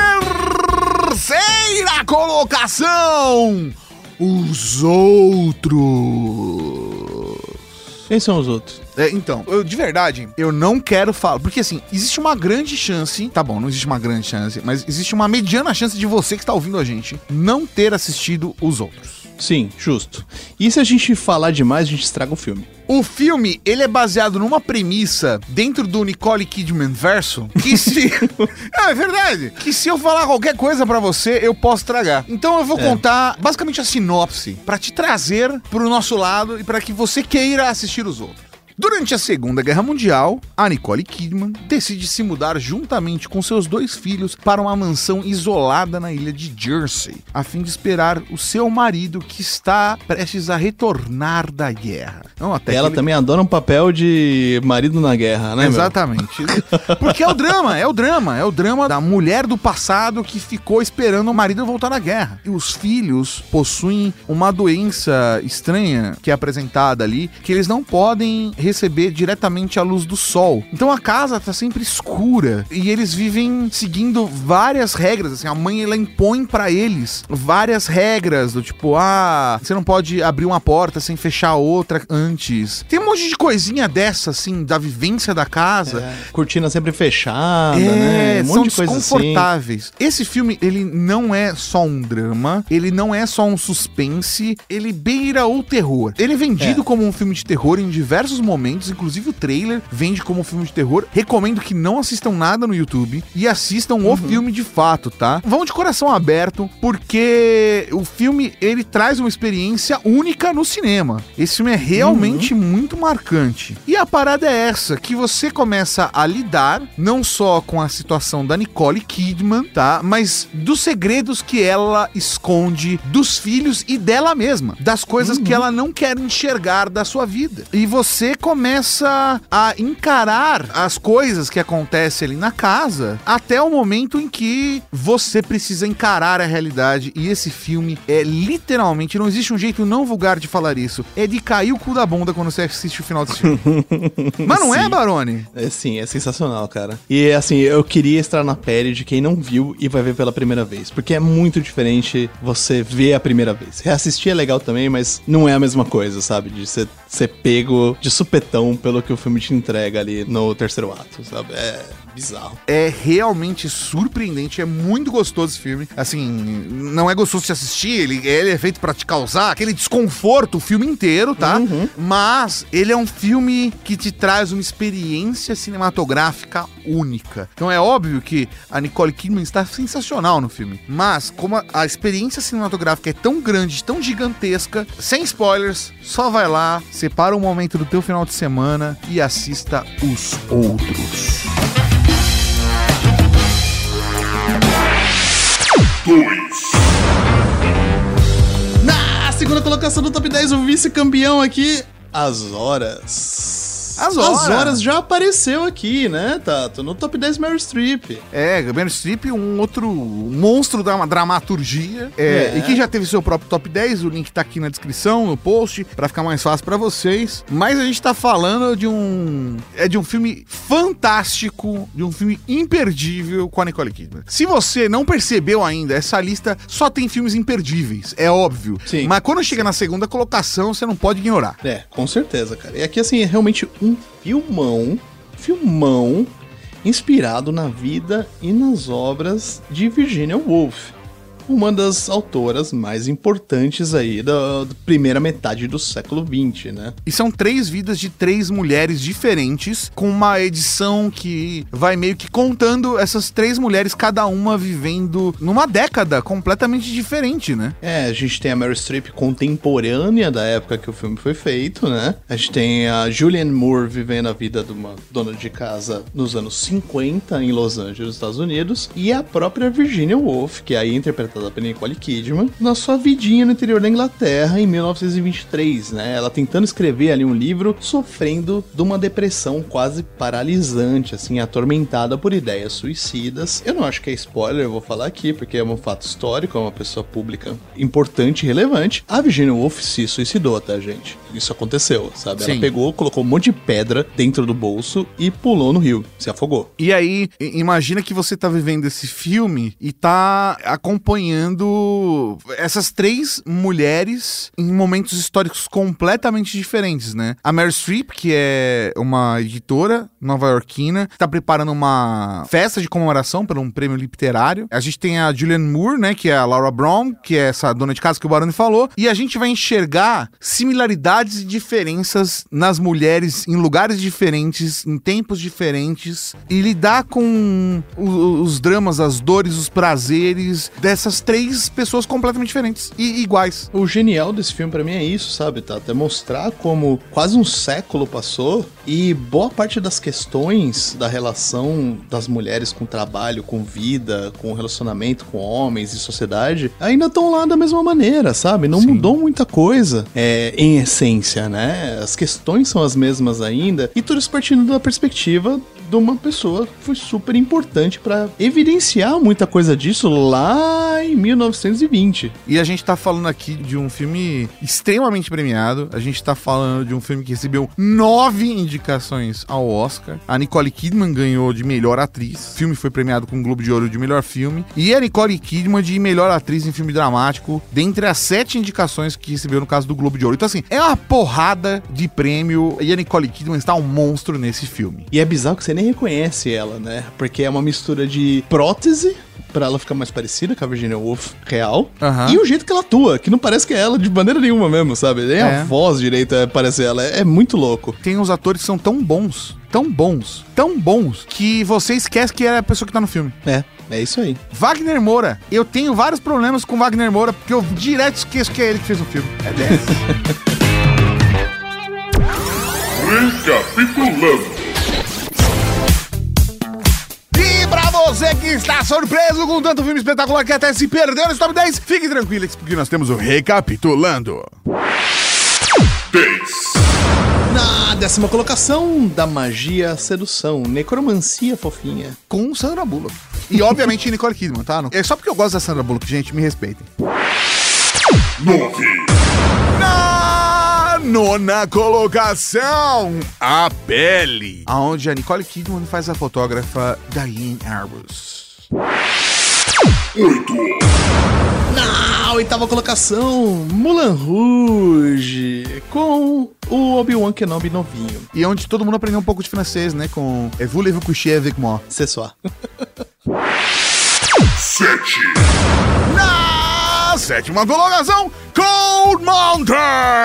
terceira colocação, Os Outros. Quem são os outros? É, então, eu, de verdade, eu não quero falar. Porque assim, existe uma grande chance. Tá bom, não existe uma grande chance, mas existe uma mediana chance de você que está ouvindo a gente não ter assistido os outros. Sim, justo. E se a gente falar demais, a gente estraga o filme. O filme, ele é baseado numa premissa dentro do Nicole Kidman verso, que se... é, é verdade. Que se eu falar qualquer coisa pra você, eu posso estragar. Então eu vou é. contar basicamente a sinopse pra te trazer pro nosso lado e pra que você queira assistir os outros. Durante a Segunda Guerra Mundial, a Nicole Kidman decide se mudar juntamente com seus dois filhos para uma mansão isolada na ilha de Jersey, a fim de esperar o seu marido que está prestes a retornar da guerra. Então, até Ela ele... também adora um papel de marido na guerra, né? Exatamente. Porque é o drama, é o drama, é o drama da mulher do passado que ficou esperando o marido voltar da guerra. E os filhos possuem uma doença estranha que é apresentada ali, que eles não podem receber diretamente a luz do sol. Então a casa tá sempre escura e eles vivem seguindo várias regras, assim, a mãe ela impõe pra eles várias regras do tipo, ah, você não pode abrir uma porta sem fechar a outra antes. Tem um monte de coisinha dessa, assim, da vivência da casa. É, cortina sempre fechada, é, né? Um são monte de coisa desconfortáveis. Assim. Esse filme, ele não é só um drama, ele não é só um suspense, ele beira o terror. Ele é vendido é. como um filme de terror em diversos momentos. momentos, inclusive o trailer vende como filme de terror. Recomendo que não assistam nada no YouTube e assistam uhum. o filme de fato, tá? Vão de coração aberto, porque o filme, ele traz uma experiência única no cinema. Esse filme é realmente uhum. muito marcante. E a parada é essa, que você começa a lidar não só com a situação da Nicole Kidman, tá? Mas dos segredos que ela esconde dos filhos e dela mesma, das coisas uhum. que ela não quer enxergar da sua vida. E você começa a encarar as coisas que acontecem ali na casa até o momento em que você precisa encarar a realidade. E esse filme é literalmente, não existe um jeito não vulgar de falar isso, é de cair o cu da bunda quando você assiste o final desse filme. Mas não sim. é, Barone? É, sim, é sensacional, cara. E assim, eu queria estar na pele de quem não viu e vai ver pela primeira vez, porque é muito diferente você ver a primeira vez. Reassistir é legal também, mas não é a mesma coisa, sabe? De ser, ser pego de supetão pelo que o filme te entrega ali no terceiro ato, sabe? É bizarro. É realmente surpreendente, é muito gostoso esse filme. Assim, não é gostoso de assistir, ele, ele é feito pra te causar aquele desconforto o filme inteiro, tá? Uhum. Mas ele é um filme que te traz uma experiência cinematográfica única. Então é óbvio que a Nicole Kidman está sensacional no filme, mas como a, a experiência cinematográfica é tão grande, tão gigantesca, sem spoilers, só vai lá, separa um momento do teu final de semana e assista Os Outros. Na segunda colocação do Top dez, o vice-campeão aqui, As Horas. As Horas. As Horas já apareceu aqui, né, Tato? No Top dez Meryl Streep. É, Meryl Streep, um outro monstro da dramaturgia. É, é. E que já teve seu próprio Top dez, o link tá aqui na descrição, no post, pra ficar mais fácil pra vocês. Mas a gente tá falando de um... É de um filme fantástico, de um filme imperdível com a Nicole Kidman. Se você não percebeu ainda, essa lista só tem filmes imperdíveis, é óbvio. Sim. Mas quando chega na segunda colocação, você não pode ignorar. É, com certeza, cara. E aqui, assim, é realmente um filmão, filmão, inspirado na vida e nas obras de Virginia Woolf, uma das autoras mais importantes aí da, da primeira metade do século vinte, né? E são três vidas de três mulheres diferentes, com uma edição que vai meio que contando essas três mulheres, cada uma vivendo numa década completamente diferente, né? É, a gente tem a Meryl Streep contemporânea da época que o filme foi feito, né? A gente tem a Julianne Moore vivendo a vida de uma dona de casa nos anos cinquenta em Los Angeles, Estados Unidos, e a própria Virginia Woolf, que aí interpreta da Nicole Kidman, na sua vidinha no interior da Inglaterra em mil novecentos e vinte e três, né? Ela tentando escrever ali um livro, sofrendo de uma depressão quase paralisante, assim, atormentada por ideias suicidas. Eu não acho que é spoiler, eu vou falar aqui, porque é um fato histórico, é uma pessoa pública importante e relevante. A Virginia Woolf se suicidou, tá, gente? Isso aconteceu, sabe? Sim. Ela pegou, colocou um monte de pedra dentro do bolso e pulou no rio, se afogou. E aí, imagina que você tá vivendo esse filme e tá acompanhando acompanhando essas três mulheres em momentos históricos completamente diferentes, né? A Meryl Streep, que é uma editora nova-iorquina, está preparando uma festa de comemoração para um prêmio literário. A gente tem a Julianne Moore, né, que é a Laura Brown, que é essa dona de casa que o Baroni falou, e a gente vai enxergar similaridades e diferenças nas mulheres em lugares diferentes, em tempos diferentes, e lidar com o, os dramas, as dores, os prazeres dessas três pessoas completamente diferentes e iguais. O genial desse filme pra mim é isso, sabe, Tata? É mostrar como quase um século passou e boa parte das questões da relação das mulheres com trabalho, com vida, com relacionamento com homens e sociedade ainda estão lá da mesma maneira, sabe? Não Sim. mudou muita coisa é, em essência, né? As questões são as mesmas ainda e tudo isso partindo da perspectiva de uma pessoa que foi super importante pra evidenciar muita coisa disso lá em mil novecentos e vinte. E a gente tá falando aqui de um filme extremamente premiado, a gente tá falando de um filme que recebeu nove indicações ao Oscar. A Nicole Kidman ganhou de melhor atriz, o filme foi premiado com o Globo de Ouro de melhor filme, e a Nicole Kidman de melhor atriz em filme dramático, dentre as sete indicações que recebeu no caso do Globo de Ouro. Então assim, é uma porrada de prêmio e a Nicole Kidman está um monstro nesse filme. E é bizarro que você nem reconhece ela, né? Porque é uma mistura de prótese pra ela ficar mais parecida com a Virginia Woolf real, uhum. e o jeito que ela atua, que não parece que é ela de maneira nenhuma mesmo, sabe? Nem é. a voz direita parece ela, é, é muito louco. Tem uns atores que são tão bons, tão bons, tão bons, que você esquece que é a pessoa que tá no filme. É. É isso aí. Wagner Moura. Eu tenho vários problemas com Wagner Moura, porque eu direto esqueço que é ele que fez o filme. É dessa. Recapitulando. E pra você que está surpreso com tanto filme espetacular que até se perdeu nesse top dez, fique tranquilo, porque nós temos o Recapitulando. dez. Na décima colocação, da magia sedução, necromancia fofinha. Com Sandra Bullock. E obviamente Nicole Kidman, tá? É só porque eu gosto da Sandra Bullock, gente, me respeitem. nove. Na nona colocação, A Pele, aonde a Nicole Kidman faz a fotógrafa Diane Arbus. oito. Na oitava colocação, Moulin Rouge, com o Obi-Wan Kenobi novinho. E onde todo mundo aprendeu um pouco de francês, né? Com "Et voulez-vous coucher avec moi?" C'est só. sete. Na sétima colocação, Cold Mountain.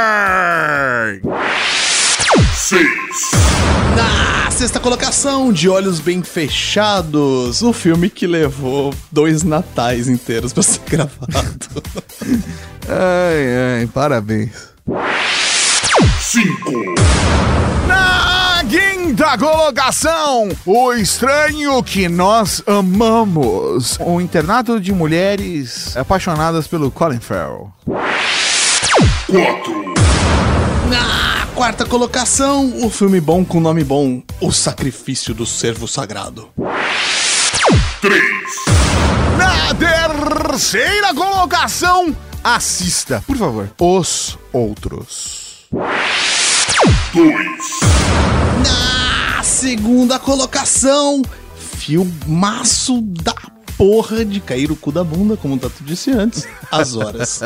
seis. Na sexta colocação, De Olhos Bem Fechados, o filme que levou dois natais inteiros pra ser gravado. Ai, ai, parabéns. cinco. Na quinta colocação, O Estranho que Nós Amamos, o internato de mulheres apaixonadas pelo Colin Farrell. quatro. Na quarta colocação, o filme bom com nome bom, O Sacrifício do Servo Sagrado. três. Na terceira colocação, assista, por favor, Os Outros. dois. Na segunda colocação, filmaço da porra de cair o cu da bunda, como o Tato disse antes, As Horas.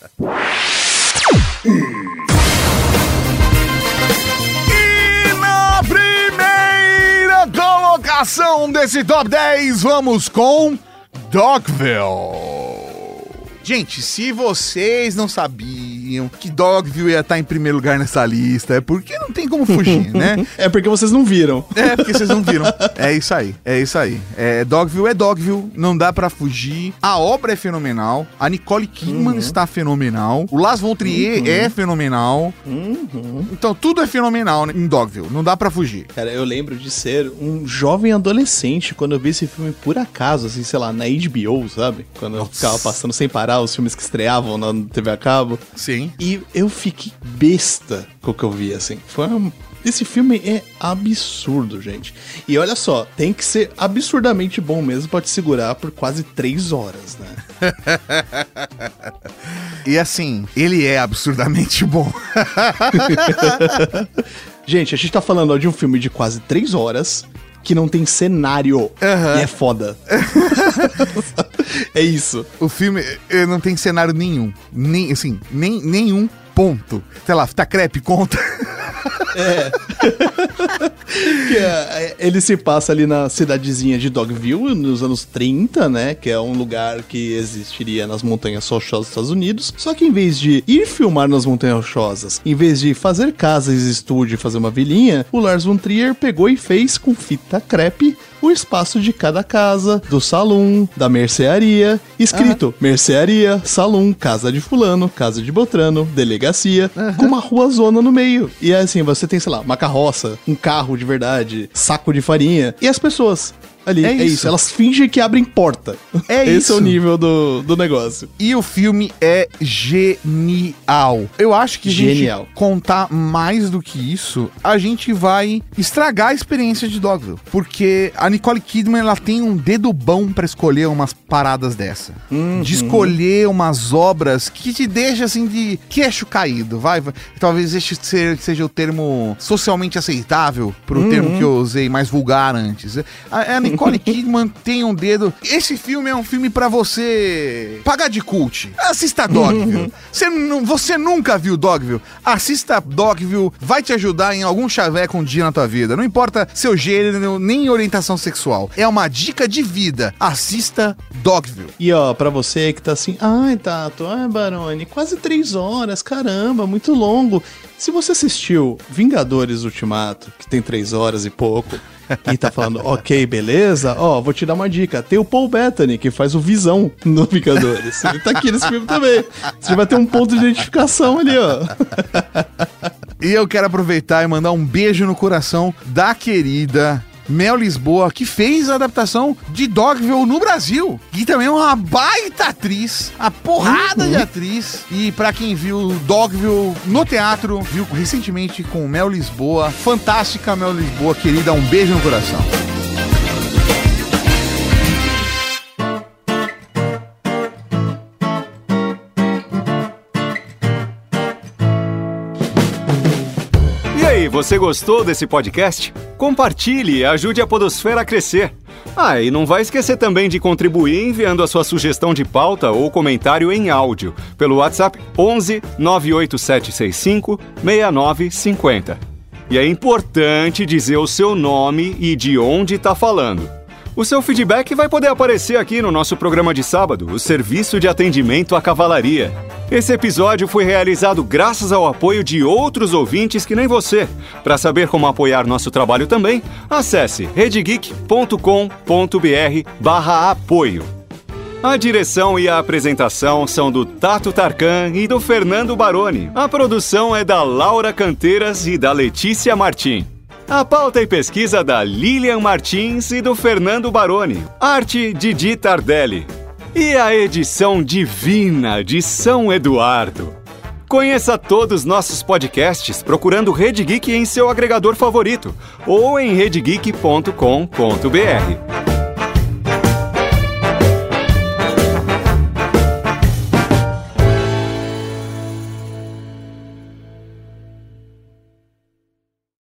E na primeira colocação desse top dez, vamos com Dogville. Gente, se vocês não sabiam que Dogville ia estar em primeiro lugar nessa lista, é porque não tem como fugir, né? É porque vocês não viram. É porque vocês não viram. É isso aí, é isso aí. É, Dogville é Dogville, não dá pra fugir. A obra é fenomenal, a Nicole Kidman uhum. está fenomenal, o Lars von Trier uhum. é fenomenal. Uhum. Então tudo é fenomenal em Dogville, não dá pra fugir. Cara, eu lembro de ser um jovem adolescente quando eu vi esse filme por acaso, assim, sei lá, na H B O, sabe? Quando eu ficava passando sem parar os filmes que estreavam na T V a cabo. Sim. E eu fiquei besta com o que eu vi, assim. Foi uma... Esse filme é absurdo, gente. E olha só, tem que ser absurdamente bom mesmo pra te segurar por quase três horas, né? E assim, ele é absurdamente bom. Gente, a gente tá falando ó, de um filme de quase três horas... que não tem cenário. Uhum. E é foda. É isso. O filme eh, não tem cenário nenhum. Nem, assim, nem, nenhum ponto. Sei lá, Fita Crepe conta. É. que, é, ele se passa ali na cidadezinha de Dogville, nos anos trinta, né? Que é um lugar que existiria nas Montanhas Rochosas dos Estados Unidos. Só que em vez de ir filmar nas Montanhas Rochosas, em vez de fazer casas, estúdio e fazer uma vilinha, o Lars von Trier pegou e fez com fita crepe o espaço de cada casa, do salão, da mercearia, escrito ah. mercearia, salão, casa de fulano, casa de Botrano, delegacia, uhum. com uma rua zona no meio. E assim, você tem, sei lá, uma carroça, um carro de verdade, saco de farinha, e as pessoas ali, é, é isso. isso, elas fingem que abrem porta. É Esse isso. Esse é o nível do, do negócio. E o filme é genial. Eu acho que genial. A gente contar mais do que isso, a gente vai estragar a experiência de Dogville. Porque a Nicole Kidman, ela tem um dedo bom pra escolher umas paradas dessa. Uhum. De escolher umas obras que te deixa assim de queixo caído, vai. vai. Talvez este seja o termo socialmente aceitável pro uhum. termo que eu usei mais vulgar antes. A, a Nicole Kidman tem um dedo. Esse filme é um filme pra você pagar de cult. Assista Dogville. Você, você nunca viu Dogville? Assista Dogville. Vai te ajudar em algum chaveco um dia na tua vida. Não importa seu gênero, nem orientação sexual. É uma dica de vida. Assista Dogville. E ó, pra você que tá assim, ai, Tato, ai, Baroni, quase três horas, caramba, muito longo. Se você assistiu Vingadores Ultimato, que tem três horas e pouco, e tá falando, ok, beleza, ó, vou te dar uma dica. Tem o Paul Bettany, que faz o Visão no Vingadores. Ele tá aqui nesse filme também. Você vai ter um ponto de identificação ali, ó. E eu quero aproveitar e mandar um beijo no coração da querida Mel Lisboa, que fez a adaptação de Dogville no Brasil. E também é uma baita atriz, a porrada uhum. de atriz. E pra quem viu Dogville no teatro, viu recentemente com Mel Lisboa. Fantástica Mel Lisboa, querida, um beijo no coração. Você gostou desse podcast? Compartilhe e ajude a Podosfera a crescer. Ah, e não vai esquecer também de contribuir enviando a sua sugestão de pauta ou comentário em áudio pelo WhatsApp onze nove oito sete seis cinco seis nove cinco zero. E é importante dizer o seu nome e de onde está falando. O seu feedback vai poder aparecer aqui no nosso programa de sábado, o Serviço de Atendimento à Cavalaria. Esse episódio foi realizado graças ao apoio de outros ouvintes que nem você. Para saber como apoiar nosso trabalho também, acesse redegeek ponto com ponto br barra apoio. A direção e a apresentação são do Tato Tarkan e do Fernando Baroni. A produção é da Laura Canteiras e da Letícia Martim. A pauta e pesquisa da Lilian Martins e do Fernando Baroni. Arte Didi Tardelli. E a edição divina de São Eduardo. Conheça todos os nossos podcasts procurando Rede Geek em seu agregador favorito ou em redegeek ponto com ponto br.